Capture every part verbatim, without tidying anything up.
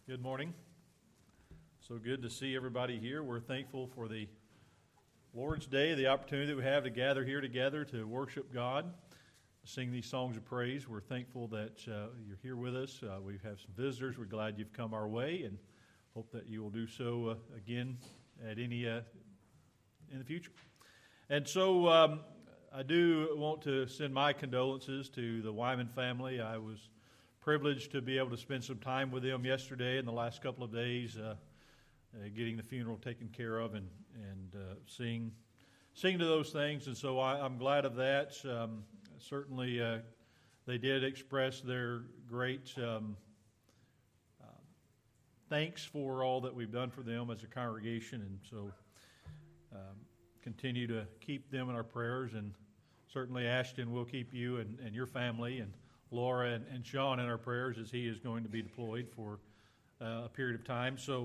Good morning. So good to see everybody here. We're thankful for the Lord's Day, the opportunity that we have to gather here together to worship God, sing these songs of praise. We're thankful that uh, you're here with us. Uh, we have some visitors. We're glad you've come our way and hope that you will do so uh, again at any uh, in the future. And so um, I do want to send my condolences to the Wyman family. I was privileged to be able to spend some time with them yesterday and the last couple of days, uh, uh, getting the funeral taken care of and and uh, seeing seeing to those things. And so I, I'm glad of that. Um, certainly, uh, they did express their great um, uh, thanks for all that we've done for them as a congregation, and so um, continue to keep them in our prayers. And certainly, Ashton will keep you and, and your family and Laura and, and Sean in our prayers as he is going to be deployed for uh, a period of time. So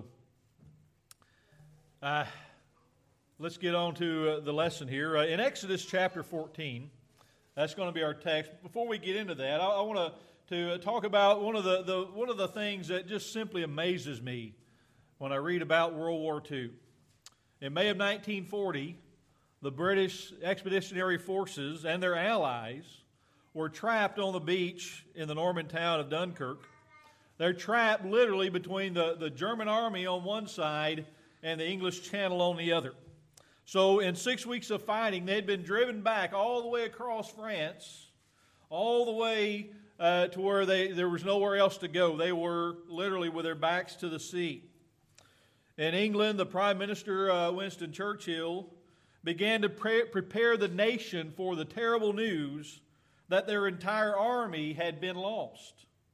uh, let's get on to uh, the lesson here. Uh, in Exodus chapter fourteen, that's going to be our text. Before we get into that, I, I want to to talk about one of the, the one of the things that just simply amazes me when I read about World War Two. In May of nineteen forty, the British Expeditionary Forces and their allies were trapped on the beach in the Norman town of Dunkirk. They're trapped literally between the, the German army on one side and the English Channel on the other. So in six weeks of fighting, they'd been driven back all the way across France, all the way uh, to where they there was nowhere else to go. They were literally with their backs to the sea. In England, the Prime Minister, uh, Winston Churchill, began to pre- prepare the nation for the terrible news that their entire army had been lost.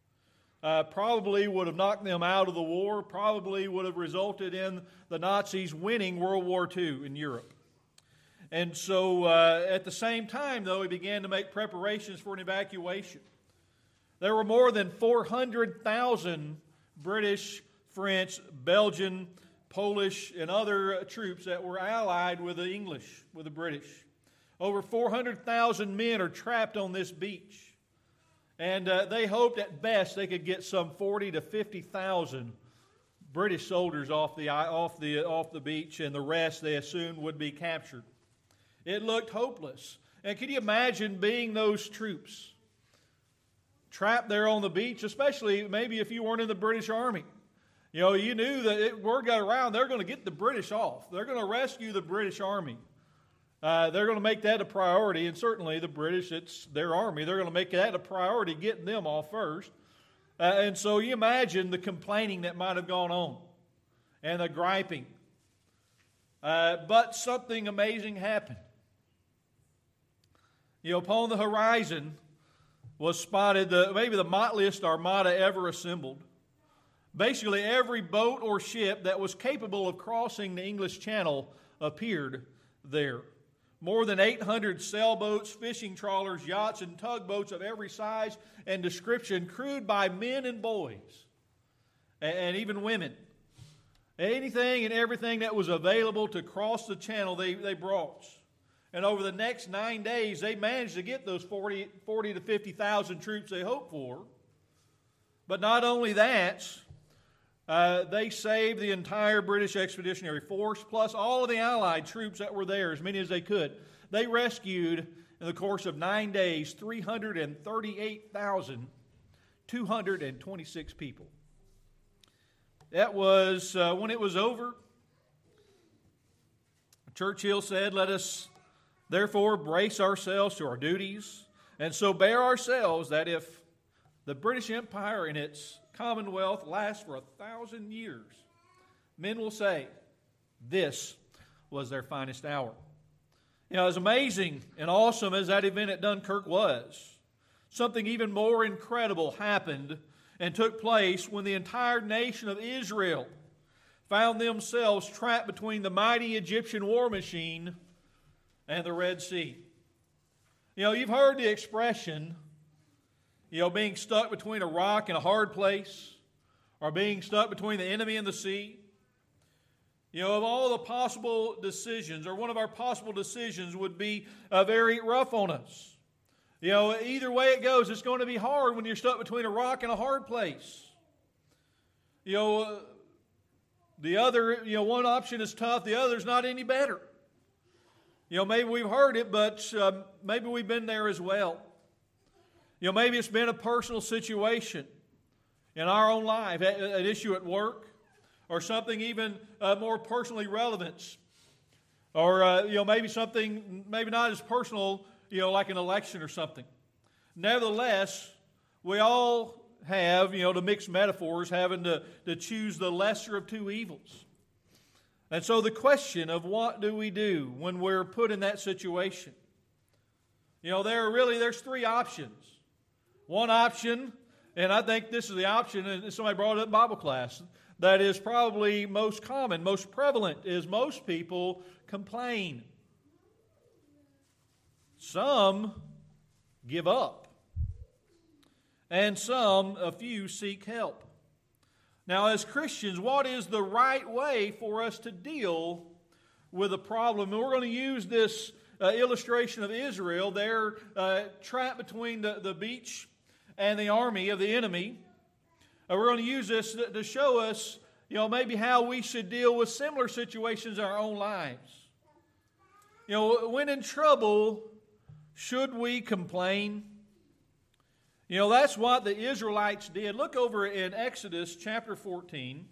Uh, probably would have knocked them out of the war, probably would have resulted in the Nazis winning World War Two in Europe. And so uh, at the same time, though, he began to make preparations for an evacuation. There were more than four hundred thousand British, French, Belgian, Polish, and other troops that were allied with the English, with the British. Over four hundred thousand men are trapped on this beach. And uh, they hoped at best they could get some forty to fifty thousand British soldiers off the, off, the, off the beach, and the rest they assumed would be captured. It looked hopeless. And can you imagine being those troops trapped there on the beach, especially maybe if you weren't in the British Army? You know, you knew that it, word got around, they're going to get the British off. They're going to rescue the British Army. Uh, they're going to make that a priority, and certainly the British, it's their army. They're going to make that a priority, getting them off first. Uh, and so you imagine the complaining that might have gone on and the griping. Uh, but something amazing happened. You know, upon the horizon was spotted the maybe the motliest armada ever assembled. Basically, every boat or ship that was capable of crossing the English Channel appeared there. More than eight hundred sailboats, fishing trawlers, yachts, and tugboats of every size and description, crewed by men and boys, and, and even women. Anything and everything that was available to cross the channel, they, they brought. And over the next nine days, they managed to get those forty, forty to fifty thousand troops they hoped for. But not only that, Uh, they saved the entire British Expeditionary Force, plus all of the Allied troops that were there, as many as they could. They rescued, in the course of nine days, three hundred thirty-eight thousand two hundred twenty-six people. That was, uh, when it was over, Churchill said, "Let us therefore brace ourselves to our duties, and so bear ourselves that if the British Empire in its Commonwealth lasts for a thousand years, men will say, this was their finest hour." You know, as amazing and awesome as that event at Dunkirk was, something even more incredible happened and took place when the entire nation of Israel found themselves trapped between the mighty Egyptian war machine and the Red Sea. You know, you've heard the expression, you know, being stuck between a rock and a hard place, or being stuck between the enemy and the sea. You know, of all the possible decisions, or one of our possible decisions would be uh, very rough on us. You know, either way it goes, it's going to be hard when you're stuck between a rock and a hard place. You know, uh, the other, you know, one option is tough, the other's not any better. You know, maybe we've heard it, but uh, maybe we've been there as well. You know, maybe it's been a personal situation in our own life, an issue at work, or something even uh, more personally relevant. Or, uh, you know, maybe something, maybe not as personal, you know, like an election or something. Nevertheless, we all have, you know, to mix metaphors, having to, to choose the lesser of two evils. And so the question of what do we do when we're put in that situation? You know, there are really, there's three options. One option, and I think this is the option, and somebody brought it up in Bible class, that is probably most common, most prevalent, is most people complain. Some give up. And some, a few, seek help. Now, as Christians, what is the right way for us to deal with a problem? And we're going to use this uh, illustration of Israel. They're uh, trapped between the, the beach and the army of the enemy. Uh, we're going to use this to, to show us, you know, maybe how we should deal with similar situations in our own lives. You know, when in trouble, should we complain? You know, that's what the Israelites did. Look over in Exodus chapter fourteen.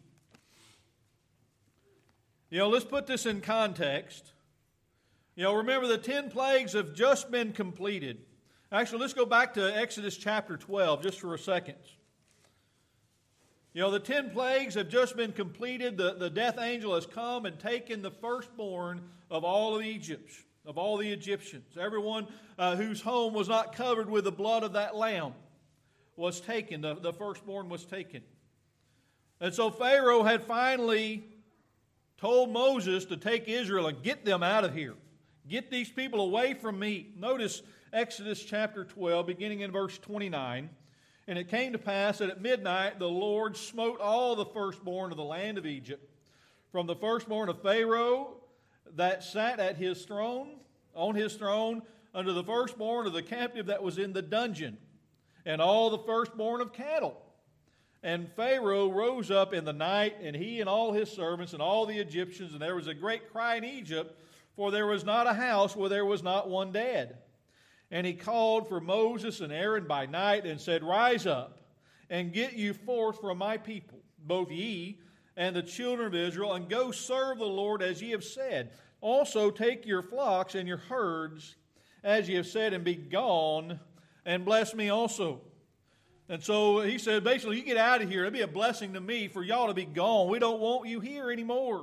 You know, let's put this in context. You know, remember the ten plagues have just been completed. Actually, let's go back to Exodus chapter twelve just for a second. You know, the ten plagues have just been completed. The, the death angel has come and taken the firstborn of all of Egypt, of all the Egyptians. Everyone uh, whose home was not covered with the blood of that lamb was taken. The, the firstborn was taken. And so Pharaoh had finally told Moses to take Israel and get them out of here. Get these people away from me. Notice Exodus chapter twelve, beginning in verse twenty-nine. And it came to pass that at midnight the Lord smote all the firstborn of the land of Egypt, from the firstborn of Pharaoh that sat at his throne, on his throne, unto the firstborn of the captive that was in the dungeon, and all the firstborn of cattle. And Pharaoh rose up in the night, and he and all his servants and all the Egyptians, and there was a great cry in Egypt, for there was not a house where there was not one dead. And he called for Moses and Aaron by night, and said, Rise up, and get you forth from my people, both ye and the children of Israel, and go serve the Lord as ye have said. Also take your flocks and your herds, as ye have said, and be gone, and bless me also. And so he said, basically, you get out of here. It'll be a blessing to me for y'all to be gone. We don't want you here anymore.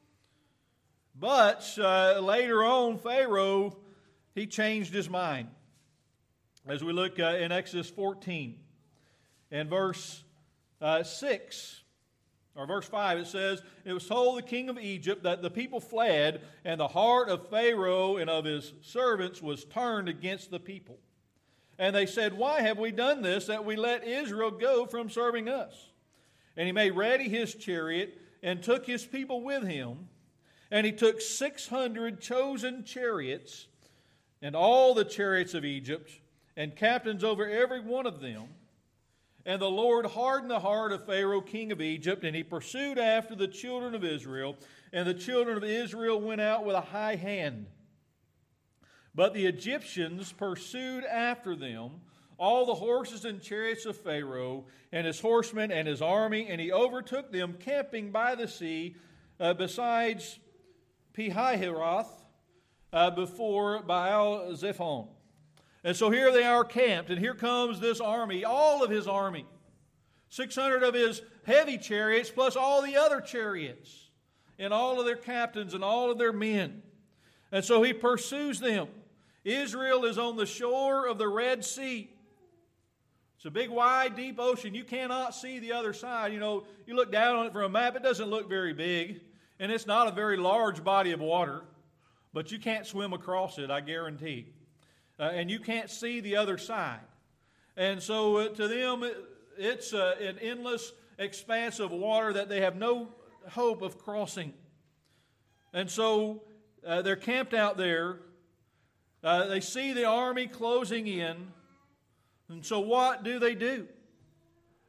But uh, later on, Pharaoh, he changed his mind. As we look uh, in Exodus fourteen, and verse uh, six, or verse five, it says, It was told the king of Egypt that the people fled, and the heart of Pharaoh and of his servants was turned against the people. And they said, Why have we done this, that we let Israel go from serving us? And he made ready his chariot, and took his people with him. And he took six hundred chosen chariots, and all the chariots of Egypt, and captains over every one of them. And the Lord hardened the heart of Pharaoh, king of Egypt, and he pursued after the children of Israel. And the children of Israel went out with a high hand. But the Egyptians pursued after them all the horses and chariots of Pharaoh, and his horsemen and his army, and he overtook them camping by the sea, uh, besides Pihahiroth, uh, before Baal-zephon. And so here they are camped, and here comes this army, all of his army. six hundred of his heavy chariots, plus all the other chariots, and all of their captains and all of their men. And so he pursues them. Israel is on the shore of the Red Sea. It's a big, wide, deep ocean. You cannot see the other side. You know, you look down on it from a map, it doesn't look very big, and it's not a very large body of water, but you can't swim across it, I guarantee. Uh, and you can't see the other side. And so uh, to them, it, it's uh, an endless expanse of water that they have no hope of crossing. And so uh, they're camped out there. Uh, they see the army closing in. And so what do they do?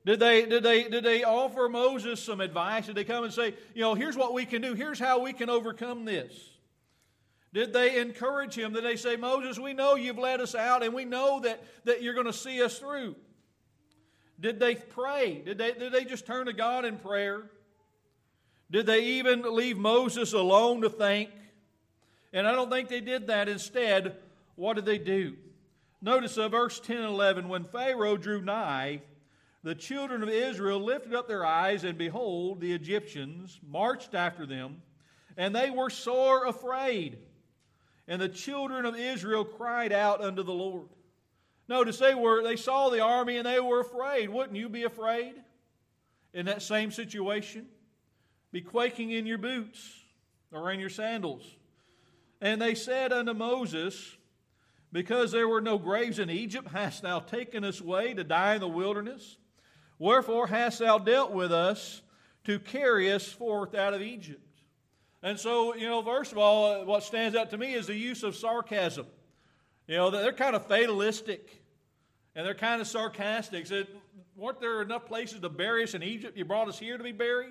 Did they, did they, did they offer Moses some advice? Did they come and say, you know, here's what we can do. Here's how we can overcome this. Did they encourage him? Did they say, Moses, we know you've led us out and we know that, that you're going to see us through? Did they pray? Did they, did they just turn to God in prayer? Did they even leave Moses alone to think? And I don't think they did that. Instead, what did they do? Notice uh, verse ten and eleven, when Pharaoh drew nigh, the children of Israel lifted up their eyes, and behold, the Egyptians marched after them, and they were sore afraid. And the children of Israel cried out unto the Lord. Notice they were they saw the army and they were afraid. Wouldn't you be afraid in that same situation? Be quaking in your boots or in your sandals. And they said unto Moses, because there were no graves in Egypt, hast thou taken us away to die in the wilderness? Wherefore hast thou dealt with us to carry us forth out of Egypt? And so, you know, first of all, what stands out to me is the use of sarcasm. You know, they're kind of fatalistic and they're kind of sarcastic. Said, weren't there enough places to bury us in Egypt? You brought us here to be buried?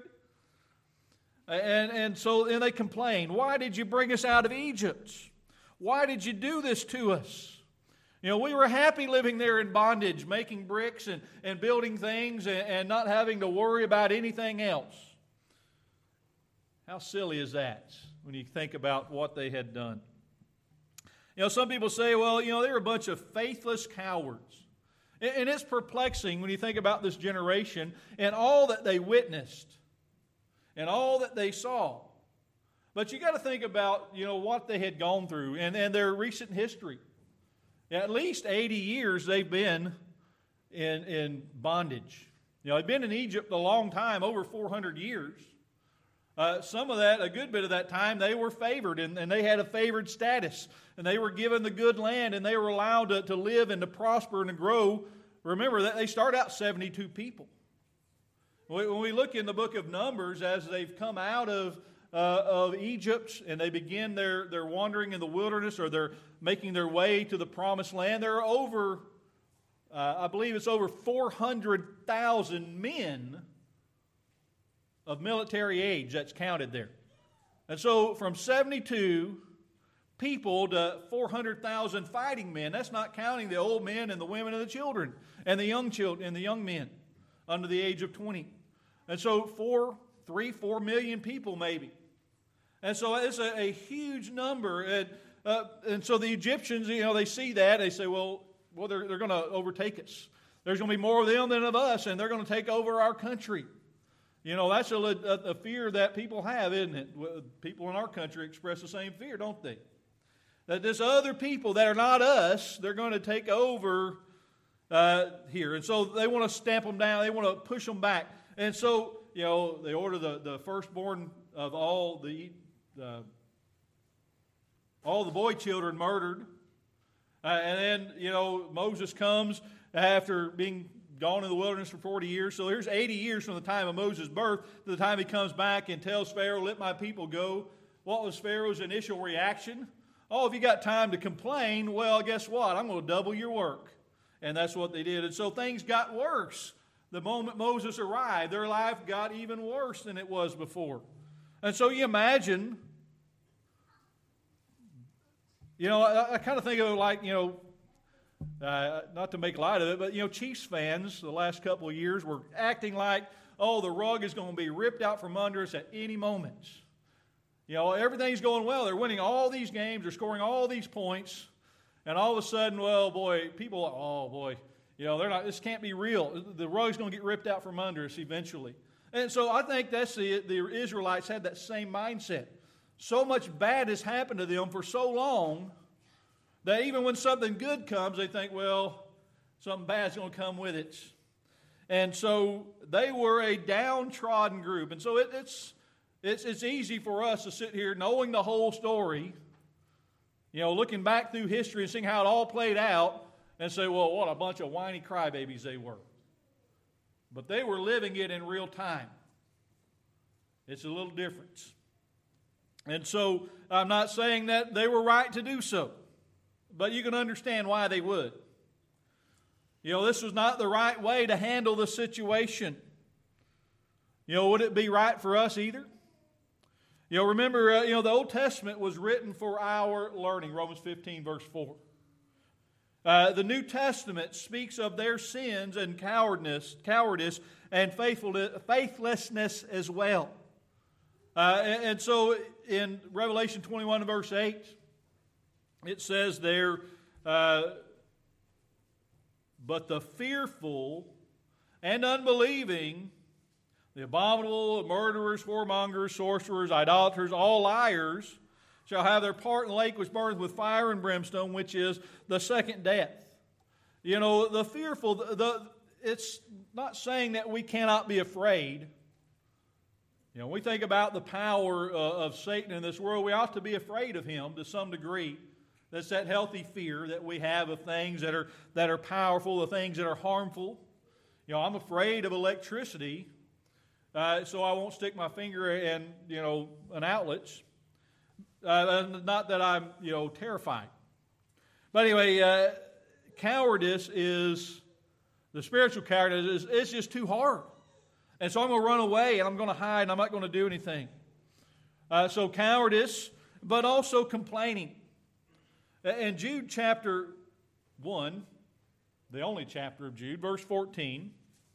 And, and so and they complain, why did you bring us out of Egypt? Why did you do this to us? You know, we were happy living there in bondage, making bricks and, and building things and, and not having to worry about anything else. How silly is that when you think about what they had done? You know, some people say, well, you know, they were a bunch of faithless cowards. And, and it's perplexing when you think about this generation and all that they witnessed and all that they saw. But you got to think about, you know, what they had gone through and, and their recent history. At least eighty years they've been in, in bondage. You know, they've been in Egypt a long time, over four hundred years. Uh, some of that, a good bit of that time, they were favored and, and they had a favored status. And they were given the good land and they were allowed to, to live and to prosper and to grow. Remember that they start out seventy-two people. When we look in the book of Numbers, as they've come out of Uh, of Egypt, and they begin their, their wandering in the wilderness, or they're making their way to the promised land, there are over, uh, I believe it's over four hundred thousand men of military age that's counted there. And so from seventy-two people to four hundred thousand fighting men, that's not counting the old men and the women and the children, and the young children and the young men under the age of twenty. And so four, three, four million people maybe. And so it's a, a huge number. And, uh, and so the Egyptians, you know, they see that. They say, well, well they're, they're going to overtake us. There's going to be more of them than of us, and they're going to take over our country. You know, that's a, a, a fear that people have, isn't it? People in our country express the same fear, don't they? That this other people that are not us, they're going to take over uh, here. And so they want to stamp them down. They want to push them back. And so, you know, they order the, the firstborn of all the uh, all the boy children murdered. Uh, and then, you know, Moses comes after being gone in the wilderness for forty years. So here's eighty years from the time of Moses' birth to the time he comes back and tells Pharaoh, let my people go. What was Pharaoh's initial reaction? Oh, if you got time to complain, well, guess what? I'm going to double your work. And that's what they did. And so things got worse. The moment Moses arrived, their life got even worse than it was before. And so you imagine, you know, I, I kind of think of it like, you know, uh, not to make light of it, but, you know, Chiefs fans the last couple of years were acting like, oh, the rug is going to be ripped out from under us at any moment. You know, everything's going well. They're winning all these games. They're scoring all these points. And all of a sudden, well, boy, people, oh, boy, you know, they're not. This can't be real. The rug's going to get ripped out from under us eventually. And so I think that's the, the Israelites had that same mindset. So much bad has happened to them for so long that even when something good comes, they think, well, something bad's going to come with it. And so they were a downtrodden group. And so it, it's, it's, it's easy for us to sit here knowing the whole story, you know, looking back through history and seeing how it all played out, and say, well, what a bunch of whiny crybabies they were. But they were living it in real time. It's a little different. And so I'm not saying that they were right to do so, but you can understand why they would. You know, this was not the right way to handle the situation. You know, would it be right for us either? You know, remember, uh, you know, the Old Testament was written for our learning, Romans fifteen, verse four. Uh, the New Testament speaks of their sins and cowardice, cowardice and faithlessness as well. Uh, and, and so in Revelation twenty-one, verse eight, it says there, uh, but the fearful and unbelieving, the abominable, murderers, whoremongers, sorcerers, idolaters, all liars, shall have their part in the lake which burneth with fire and brimstone, which is the second death. You know, the fearful, the, the it's not saying that we cannot be afraid. You know, when we think about the power uh, of Satan in this world, we ought to be afraid of him to some degree. That's that healthy fear that we have of things that are that are powerful, the things that are harmful. You know, I'm afraid of electricity, uh, so I won't stick my finger in, you know, an outlet. Uh, not that I'm, you know, terrified. But anyway, uh, cowardice is, the spiritual cowardice is, it's just too hard. And so I'm going to run away and I'm going to hide and I'm not going to do anything. Uh, so cowardice, but also complaining. In Jude chapter one, the only chapter of Jude, verse fourteen,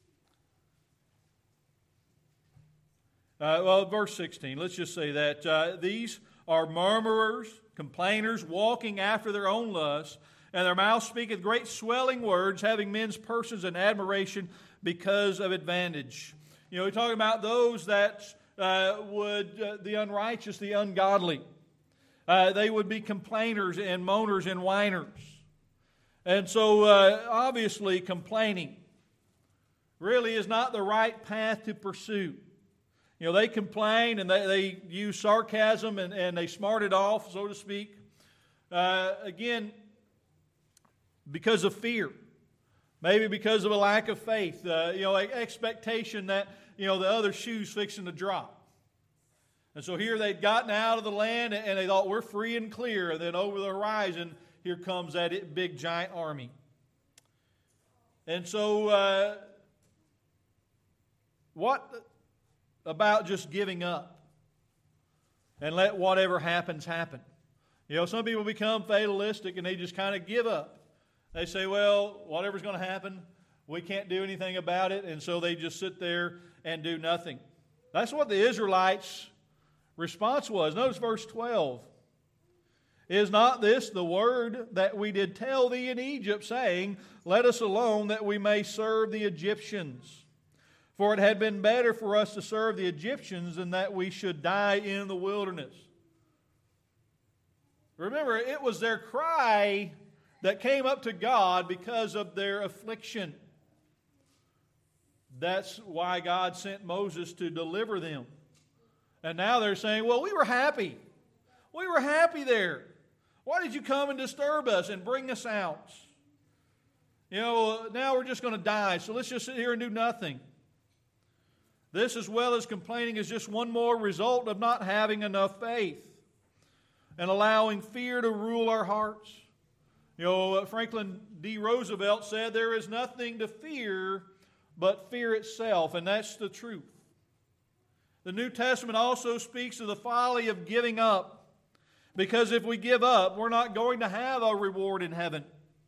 uh, well, verse sixteen, let's just say that uh, these are murmurers, complainers, walking after their own lusts, and their mouth speaketh great swelling words, having men's persons in admiration because of advantage. You know, we're talking about those that uh, would, uh, the unrighteous, the ungodly. Uh, they would be complainers and moaners and whiners. And so, uh, obviously, complaining really is not the right path to pursue. You know, they complain and they, they use sarcasm and, and they smart it off, so to speak. Uh, again, because of fear. Maybe because of a lack of faith. Uh, you know, expectation that, you know, the other shoe's fixing to drop. And so here they'd gotten out of the land and they thought, we're free and clear. And then over the horizon, here comes that big giant army. And so, uh, what about just giving up and let whatever happens happen? You know, some people become fatalistic and they just kind of give up. They say, well, whatever's going to happen, we can't do anything about it. And so they just sit there and do nothing. That's what the Israelites' response was. Notice verse twelve. Is not this the word that we did tell thee in Egypt, saying, let us alone that we may serve the Egyptians? For it had been better for us to serve the Egyptians than that we should die in the wilderness. Remember, it was their cry that came up to God because of their affliction. That's why God sent Moses to deliver them. And now they're saying, well, we were happy. We were happy there. Why did you come and disturb us and bring us out? You know, now we're just going to die, so let's just sit here and do nothing. This, as well as complaining, is just one more result of not having enough faith and allowing fear to rule our hearts. You know, Franklin D. Roosevelt said, there is nothing to fear but fear itself, and that's the truth. The New Testament also speaks of the folly of giving up, because if we give up, we're not going to have a reward in heaven.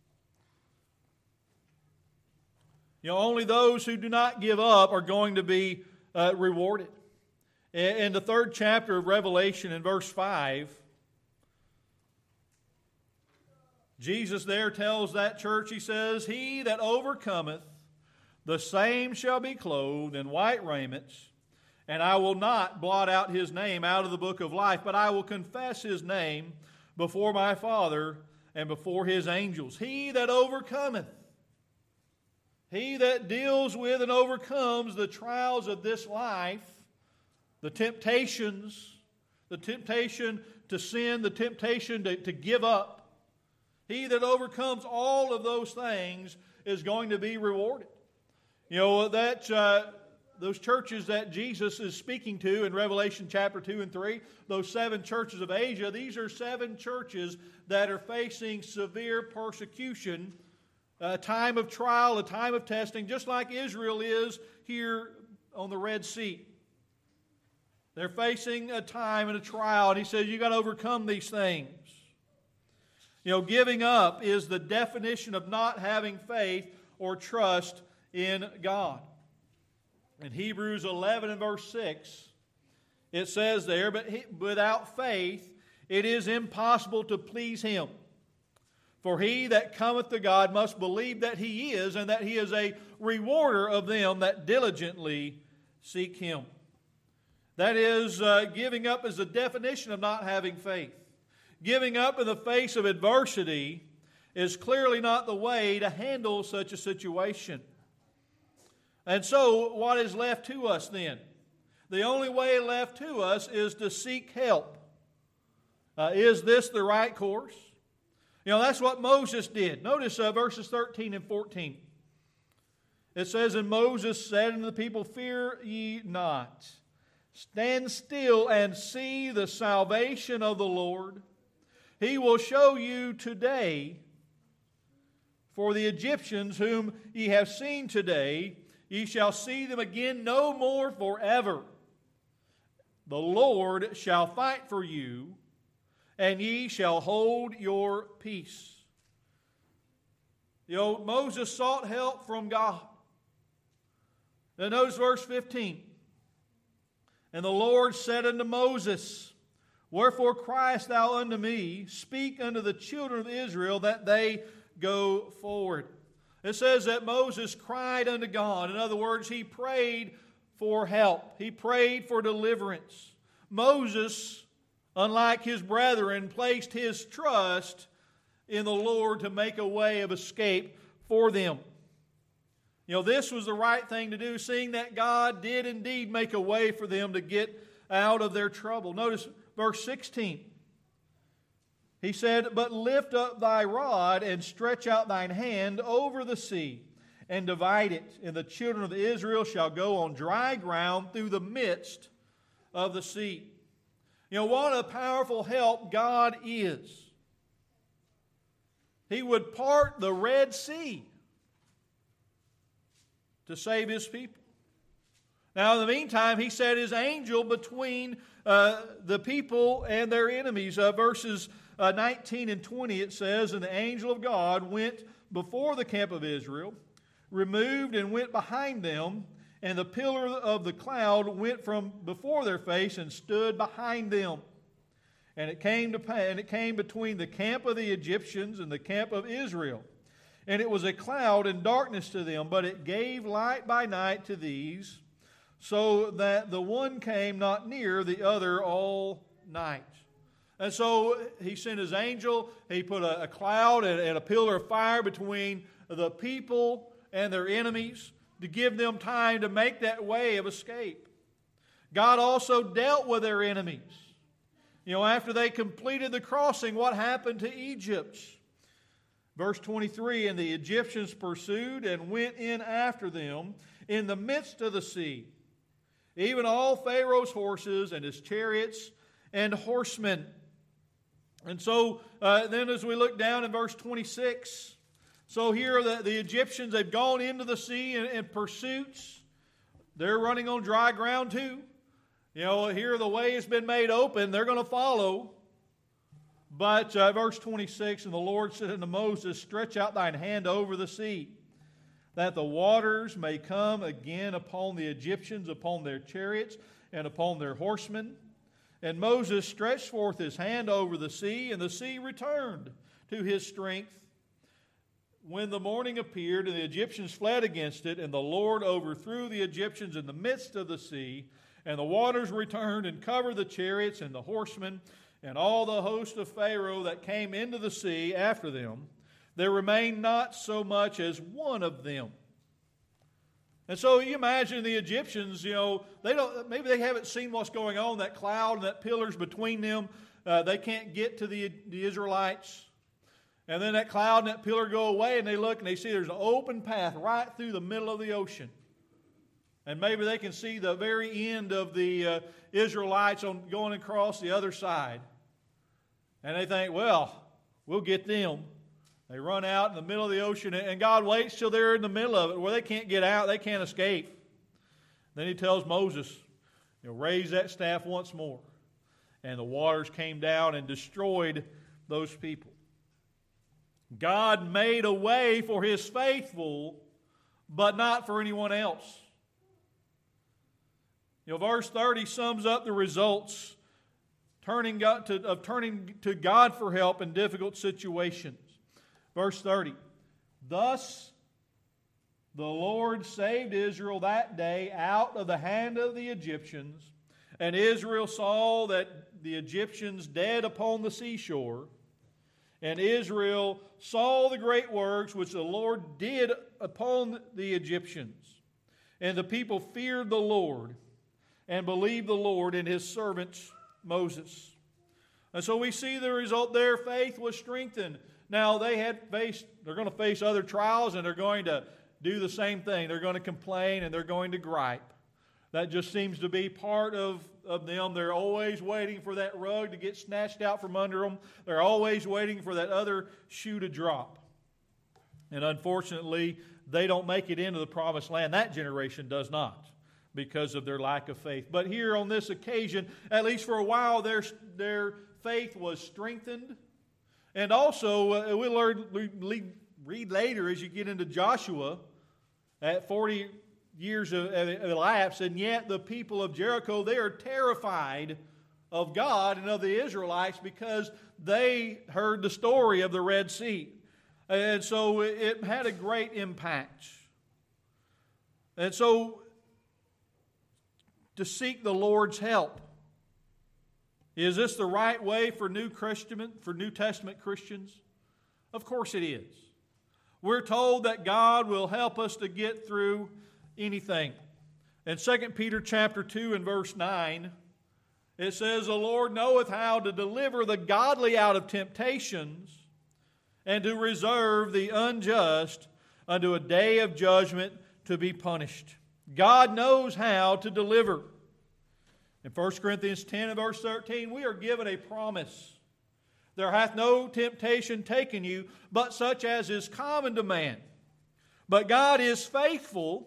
You know, only those who do not give up are going to be uh, rewarded. In the third chapter of Revelation, in verse five, Jesus there tells that church, he says, he that overcometh, the same shall be clothed in white raiments, and I will not blot out his name out of the book of life, but I will confess his name before my Father and before his angels. He that overcometh, he that deals with and overcomes the trials of this life, the temptations, the temptation to sin, the temptation to, to give up, he that overcomes all of those things is going to be rewarded. You know, that uh, those churches that Jesus is speaking to in Revelation chapter two and three, those seven churches of Asia, these are seven churches that are facing severe persecution a time of trial, a time of testing, just like Israel is here on the Red Sea. They're facing a time and a trial, and he says, you've got to overcome these things. You know, giving up is the definition of not having faith or trust in God. In Hebrews eleven and verse six, it says there, but he, without faith it is impossible to please Him. For he that cometh to God must believe that He is, and that He is a rewarder of them that diligently seek Him. That is, uh, giving up is the definition of not having faith. Giving up in the face of adversity is clearly not the way to handle such a situation. And so, what is left to us then? The only way left to us is to seek help. Uh, is this the right course? You know, that's what Moses did. Notice uh, verses thirteen and fourteen. It says, and Moses said unto the people, fear ye not. Stand still and see the salvation of the Lord. He will show you today. For the Egyptians whom ye have seen today, ye shall see them again no more forever. The Lord shall fight for you, and ye shall hold your peace. You know, Moses sought help from God. Now notice verse fifteen. And the Lord said unto Moses, wherefore criest thou unto me? Speak unto the children of Israel that they go forward. It says that Moses cried unto God. In other words, he prayed for help. He prayed for deliverance. Moses, unlike his brethren, placed his trust in the Lord to make a way of escape for them. You know, this was the right thing to do, seeing that God did indeed make a way for them to get out of their trouble. Notice verse sixteen. He said, but lift up thy rod and stretch out thine hand over the sea and divide it, and the children of Israel shall go on dry ground through the midst of the sea. You know, what a powerful help God is. He would part the Red Sea to save His people. Now, in the meantime, He set His angel between uh, the people and their enemies. Uh, verses uh, nineteen and twenty, it says, and the angel of God went before the camp of Israel, removed and went behind them, and the pillar of the cloud went from before their face and stood behind them. And it came to and it came between the camp of the Egyptians and the camp of Israel. And it was a cloud and darkness to them, but it gave light by night to these, so that the one came not near the other all night. And so He sent His angel. He put a, a cloud and, and a pillar of fire between the people and their enemies to give them time to make that way of escape. God also dealt with their enemies. You know, after they completed the crossing, what happened to Egypt? Verse twenty-three, and the Egyptians pursued and went in after them in the midst of the sea, even all Pharaoh's horses and his chariots and horsemen. And so uh, then as we look down in verse twenty-six, so here the, the Egyptians, they've gone into the sea in, in pursuits. They're running on dry ground too. You know, here the way has been made open. They're going to follow. But uh, verse twenty-six, and the Lord said unto Moses, stretch out thine hand over the sea, that the waters may come again upon the Egyptians, upon their chariots, and upon their horsemen. And Moses stretched forth his hand over the sea, and the sea returned to his strength. When the morning appeared, and the Egyptians fled against it, and the Lord overthrew the Egyptians in the midst of the sea, and the waters returned and covered the chariots and the horsemen, and all the host of Pharaoh that came into the sea after them. There remained not so much as one of them. And so you imagine the Egyptians, you know, they don't, maybe they haven't seen what's going on, that cloud and that pillar's between them. Uh, they can't get to the, the Israelites. And then that cloud and that pillar go away, and they look and they see there's an open path right through the middle of the ocean. And maybe they can see the very end of the uh, Israelites on going across the other side. And they think, well, we'll get them. They run out in the middle of the ocean, and God waits till they're in the middle of it where they can't get out, they can't escape. Then He tells Moses, you know, raise that staff once more. And the waters came down and destroyed those people. God made a way for His faithful, but not for anyone else. You know, verse thirty sums up the results turning God to, of turning to God for help in difficult situations. Verse thirty, thus the Lord saved Israel that day out of the hand of the Egyptians, and Israel saw that the Egyptians dead upon the seashore, and Israel saw the great works which the Lord did upon the Egyptians. And the people feared the Lord and believed the Lord and His servant Moses. And so we see the result there. Faith was strengthened. Now they had faced, they're going to face other trials, and they're going to do the same thing. They're going to complain and they're going to gripe. That just seems to be part of, of them. They're always waiting for that rug to get snatched out from under them. They're always waiting for that other shoe to drop. And unfortunately, they don't make it into the promised land. That generation does not, because of their lack of faith. But here on this occasion, at least for a while, their, their faith was strengthened. And also, uh, we learn, we read later as you get into Joshua, at forty years have elapsed, and yet the people of Jericho, they are terrified of God and of the Israelites because they heard the story of the Red Sea. And so it had a great impact. And so to seek the Lord's help, is this the right way for New Christian, for New Testament Christians? Of course it is. We're told that God will help us to get through anything. In Second Peter chapter two and verse nine, it says, the Lord knoweth how to deliver the godly out of temptations, and to reserve the unjust unto a day of judgment to be punished. God knows how to deliver. In First Corinthians ten and verse thirteen, we are given a promise. There hath no temptation taken you, but such as is common to man. But God is faithful,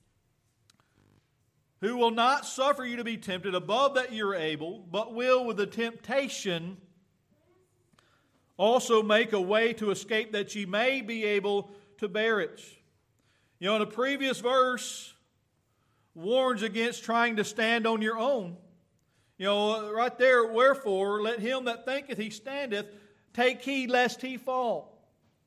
who will not suffer you to be tempted above that you are able, but will with the temptation also make a way to escape, that ye may be able to bear it. You know, in the previous verse warns against trying to stand on your own. You know, right there, wherefore, let him that thinketh he standeth take heed lest he fall.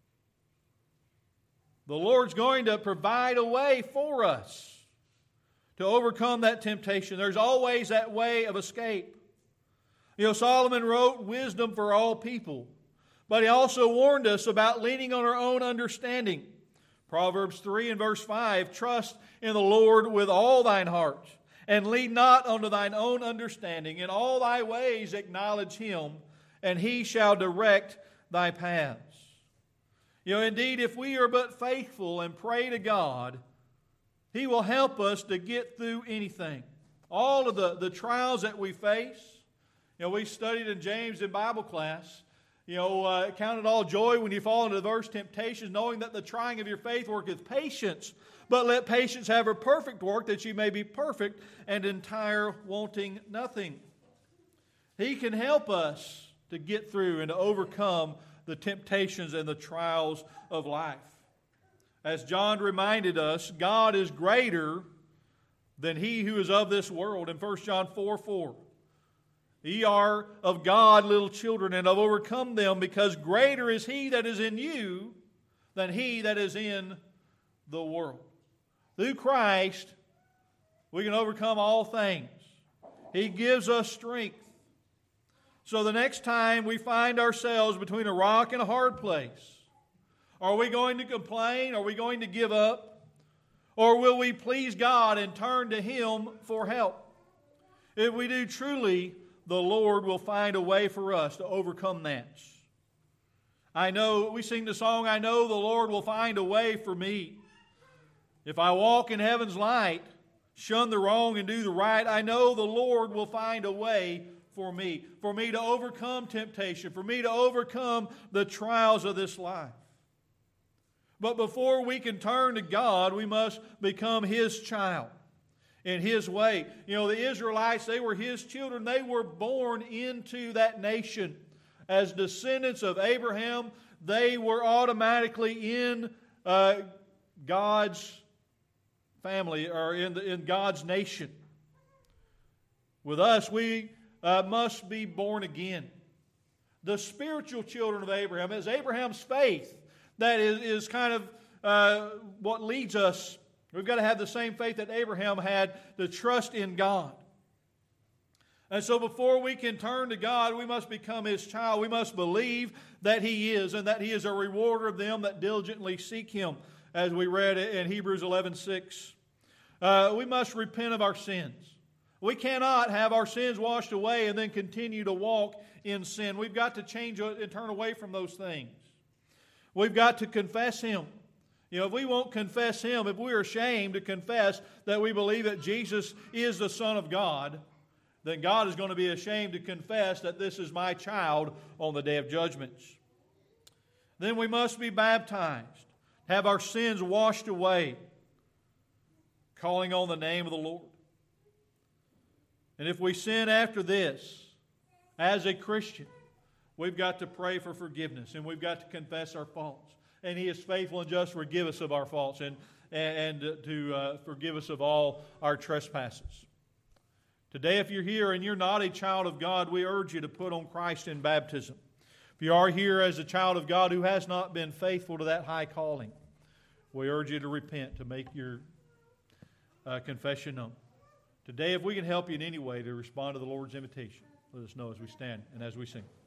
The Lord's going to provide a way for us to overcome that temptation. There's always that way of escape. You know, Solomon wrote wisdom for all people, but he also warned us about leaning on our own understanding. Proverbs three and verse five, trust in the Lord with all thine heart, and lean not unto thine own understanding. In all thy ways acknowledge him, and he shall direct thy paths. You know, indeed, if we are but faithful and pray to God, He will help us to get through anything. All of the, the trials that we face. You know, we studied in James in Bible class. You know, uh, count it all joy when you fall into diverse temptations, knowing that the trying of your faith worketh patience. But let patience have her perfect work, that ye may be perfect and entire, wanting nothing. He can help us to get through and to overcome the temptations and the trials of life. As John reminded us, God is greater than he who is of this world in First John four four. Ye are of God little children, and have overcome them, because greater is he that is in you than he that is in the world. Through Christ, we can overcome all things. He gives us strength. So the next time we find ourselves between a rock and a hard place, are we going to complain? Are we going to give up? Or will we please God and turn to Him for help? If we do, truly, the Lord will find a way for us to overcome that. I know, we sing the song, I know the Lord will find a way for me. If I walk in heaven's light, shun the wrong and do the right, I know the Lord will find a way for me. For me to overcome temptation, for me to overcome the trials of this life. But before we can turn to God, we must become His child in His way. You know, the Israelites, they were His children. They were born into that nation. As descendants of Abraham, they were automatically in uh, God's family, or in, the, in God's nation. With us, we uh, must be born again. The spiritual children of Abraham, it's Abraham's faith that is, is kind of uh, what leads us. We've got to have the same faith that Abraham had, to trust in God. And so before we can turn to God, we must become His child. We must believe that He is, and that He is a rewarder of them that diligently seek Him, as we read in Hebrews eleven six. Uh, we must repent of our sins. We cannot have our sins washed away and then continue to walk in sin. We've got to change and turn away from those things. We've got to confess Him. You know, if we won't confess Him, if we're ashamed to confess that we believe that Jesus is the Son of God, then God is going to be ashamed to confess that this is my child on the day of judgment. Then we must be baptized, have our sins washed away, calling on the name of the Lord. And if we sin after this, as a Christian, we've got to pray for forgiveness, and we've got to confess our faults. And He is faithful and just to forgive us of our faults, and, and, and to uh, forgive us of all our trespasses. Today, if you're here and you're not a child of God, we urge you to put on Christ in baptism. If you are here as a child of God who has not been faithful to that high calling, we urge you to repent, to make your uh, confession known. Today, if we can help you in any way to respond to the Lord's invitation, let us know as we stand and as we sing.